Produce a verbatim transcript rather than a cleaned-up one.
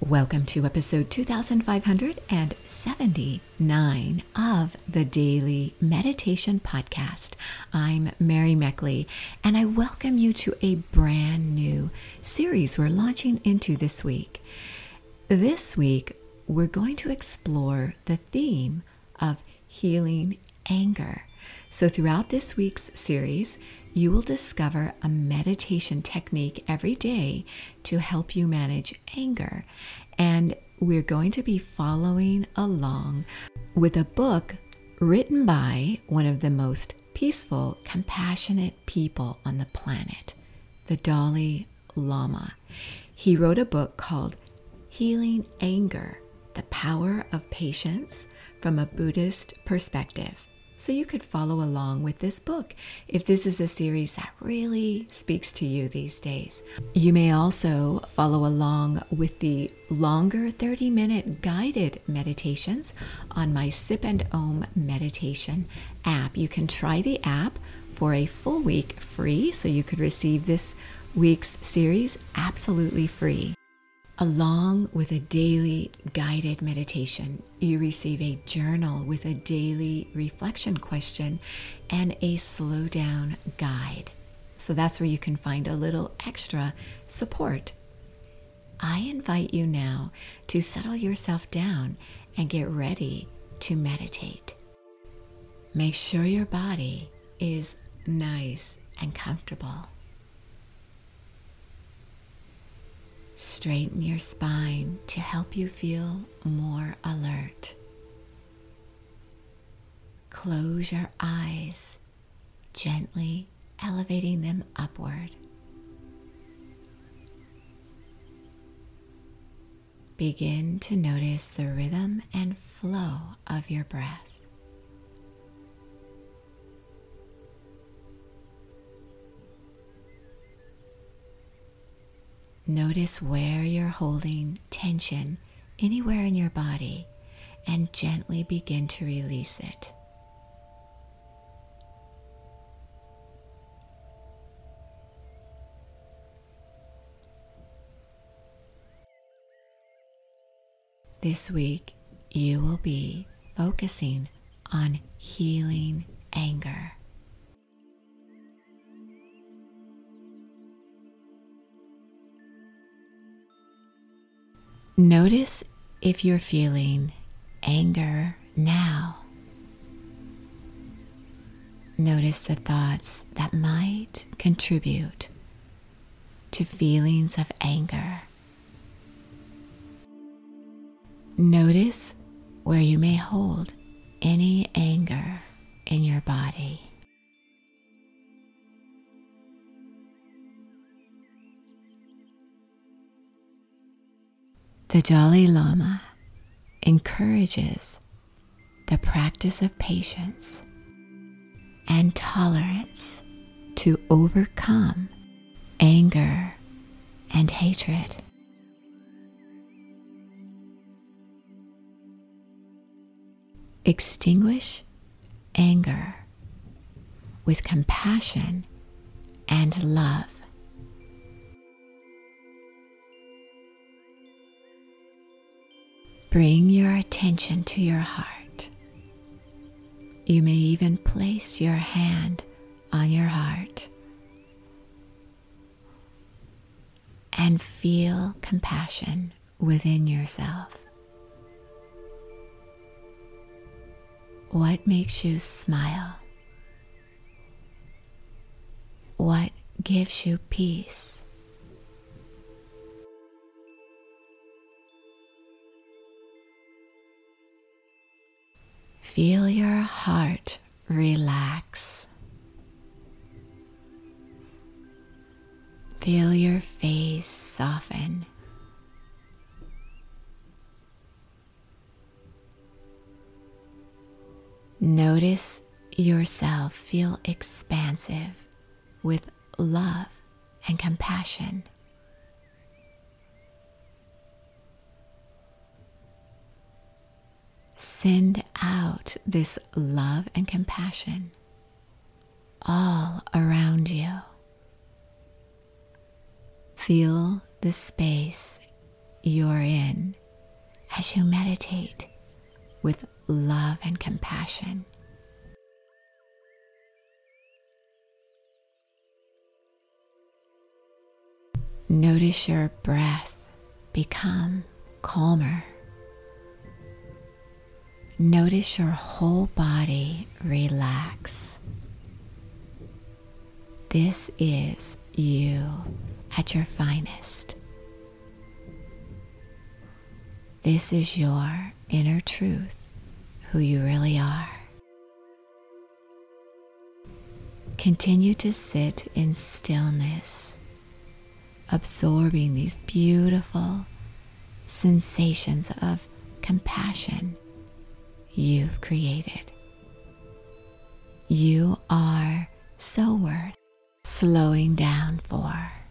Welcome to episode two thousand five hundred seventy-nine of the Daily Meditation Podcast. I'm Mary Meckley, and I welcome you to a brand new series we're launching into this week. This week, we're going to explore the theme of healing anger. So throughout this week's series, you will discover a meditation technique every day to help you manage anger. And we're going to be following along with a book written by one of the most peaceful, compassionate people on the planet, the Dalai Lama. He wrote a book called Healing Anger, The Power of Patience from a Buddhist Perspective. So you could follow along with this book if this is a series that really speaks to you these days. You may also follow along with the longer thirty-minute guided meditations on my Sip and Om meditation app. You can try the app for a full week free, so you could receive this week's series absolutely free. Along with a daily guided meditation, you receive a journal with a daily reflection question and a slow down guide. So that's where you can find a little extra support. I invite you now to settle yourself down and get ready to meditate. Make sure your body is nice and comfortable. Straighten your spine to help you feel more alert. Close your eyes, gently elevating them upward. Begin to notice the rhythm and flow of your breath. Notice where you're holding tension anywhere in your body and gently begin to release it. This week, you will be focusing on healing anger. Notice if you're feeling anger now. Notice the thoughts that might contribute to feelings of anger. Notice where you may hold any anger in your body. The Dalai Lama encourages the practice of patience and tolerance to overcome anger and hatred. Extinguish anger with compassion and love. Bring your attention to your heart. You may even place your hand on your heart and feel compassion within yourself. What makes you smile? What gives you peace? Feel your heart relax. Feel your face soften. Notice yourself feel expansive with love and compassion. Send out this love and compassion all around you. Feel the space you're in as you meditate with love and compassion. Notice your breath become calmer. Notice your whole body relax. This is you at your finest. This is your inner truth, who you really are. Continue to sit in stillness, absorbing these beautiful sensations of compassion you've created. You are so worth slowing down for.